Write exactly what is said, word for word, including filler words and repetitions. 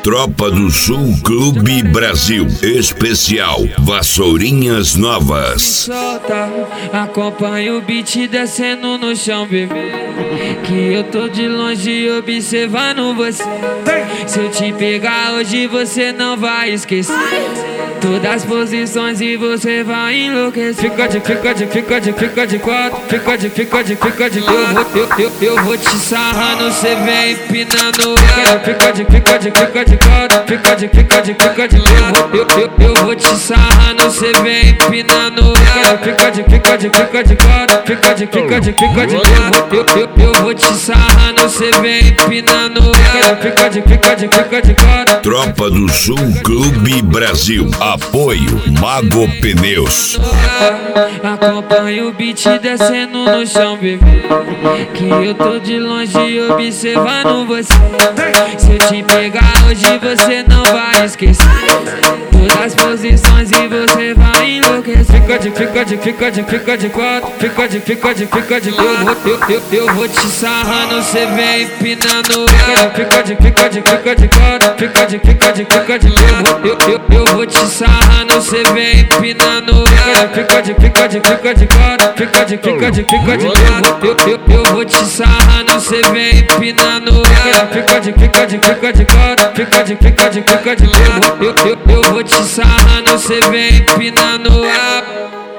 Tropa do Sul Clube Brasil. Especial Vassourinhas Novas. Solta, acompanha o beat descendo no chão, bebê. Que eu tô de longe observando você. Se eu te pegar hoje você não vai esquecer todas as posições e você vai enlouquecer. Fica de, fica de, fica de, fica de quatro. Fica de, fica de, fica de. Eu vou, eu, eu, eu vou te sarrando, cê vem empinando. Fica de, fica de, fica de quatro. Fica de, fica de, fica de. Eu vou, eu, eu, eu vou te sarrando, cê vem empinando. Fica de, fica de, fica de quatro. Fica de, fica de, fica de. Eu vou, eu, eu, eu vou te sarrando, cê vem empinando. Fica de, fica de, fica de quatro. Tropa do Sul Clube Brasil. Apoio Mago Pneus. Acompanha o beat descendo no chão, bebê. Que eu tô de longe observando você. Se eu te pegar hoje você não vai esquecer todas as posições e você vai enlouquecer. Fica de, fica de, fica de, fica de quatro. Fica de, fica de, fica de. Eu vou, eu, eu, eu vou te sarrando, cê vem empinando. Fica de, fica de, fica de quatro. Fica de, fica de, fica de. Eu vou, eu, eu, eu vou te sarrando, cê vem empinando. Fica de, fica de, fica de quatro. Fica de, fica de, fica de. Eu vou, eu, eu, eu vou te sarrando, cê vem empinando. Fica de, fica de, fica de quatro. Fica de, fica de, fica de. Eu vou, eu, eu, eu vou te sarrando, cê vem empinando.